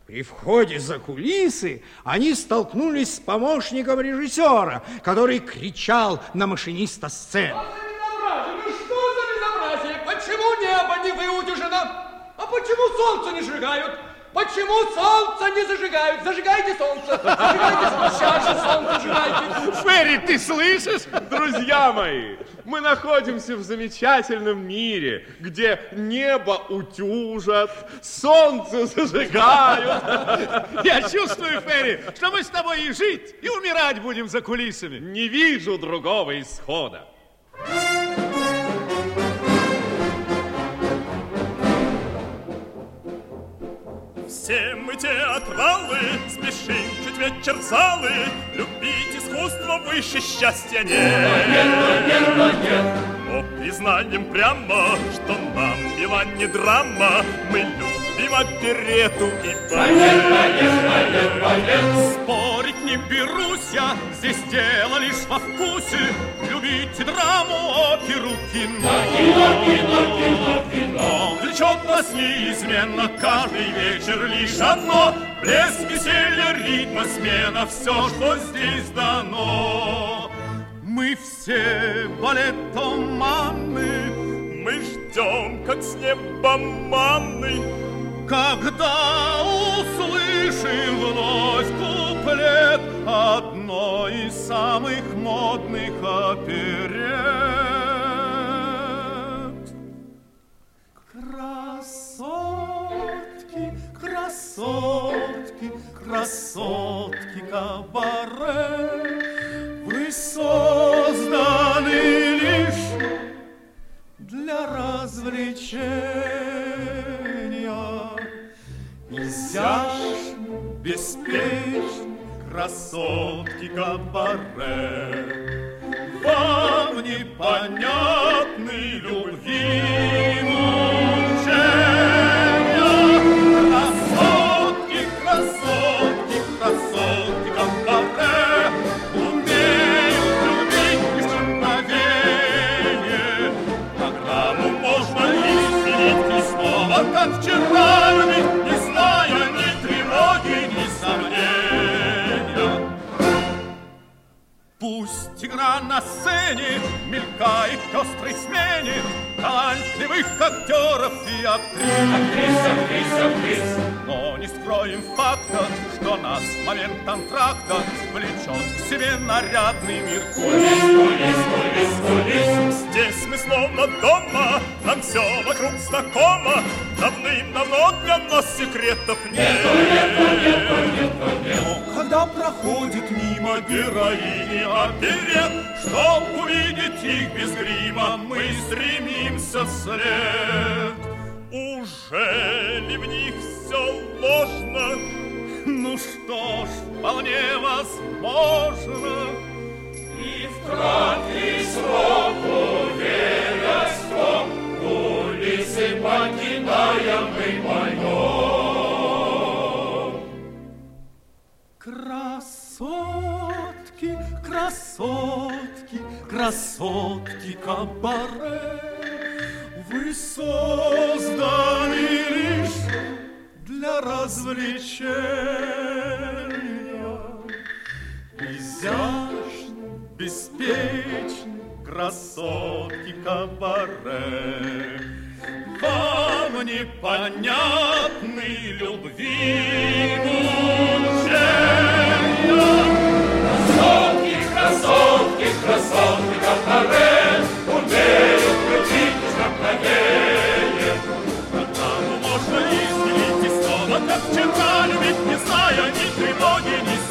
При входе за кулисы они столкнулись с помощником режиссера, который кричал на машиниста сцены. Что за безобразие? Почему небо не выутюжено? А почему солнце не сжигают? Почему солнце не зажигают? Зажигайте солнце! Зажигайте сейчас же солнце, зажигайте! Ферри, ты слышишь? Друзья мои, мы находимся в замечательном мире, где небо утюжат, солнце зажигают. Я чувствую, Ферри, что мы с тобой и жить, и умирать будем за кулисами. Не вижу другого исхода. Все мы театралы, спешим чуть вечер в залы, любить искусство выше счастья нет. Но признаем прямо, что нам мила не драма, мы любим оперету и балет. Спорить не берусь я, здесь дело лишь во вкусе, любите драму, оперу, кино. Влечет нас неизменно каждый вечер лишь одно: блеск, веселье, ритма, смена, все, что здесь дано. Мы все балетоманы, мы ждем, как с неба манны, когда услышим вновь куплет одной из самых модных оперет. Красотки, красотки, красотки кабаре, вы созданы лишь для развлечения. Изящны, беспечны, красотки кабаре, вам непонятны любви мучения. Красотки, красотки, красотки кабаре умеют любить без мгновения. Программу можно изменить и снова, как вчера, любить, не зная ни тревоги, ни сомнения. Пусть игра на сцене мелькает в пестрой смене талантливых актеров и актрис. Но не скроем факта, что нас в момент антракта влечет к себе нарядный мир. Кулис. Здесь мы словно дома, нам все вокруг знакомо, давным-давно для нас секретов нет. Но когда проходит мимо героини оперет, чтоб увидеть их без грима, мы стремимся вслед. Уже ли в них все ложно? Ну что ж, вполне возможно. И в краткий срок уверясь в том, кулисы покидаем мы поем. Красотки, красотки, красотки кабаре, вы созданы лишь для развлечения. Изящны, беспечны, красотки кабаре, вам непонятны любви мучения. Красотки, красотки, красотки кабаре умеют любить без мгновения. Программу можно изменить и снова, как вчера, любить, не зная ни тревоги, ни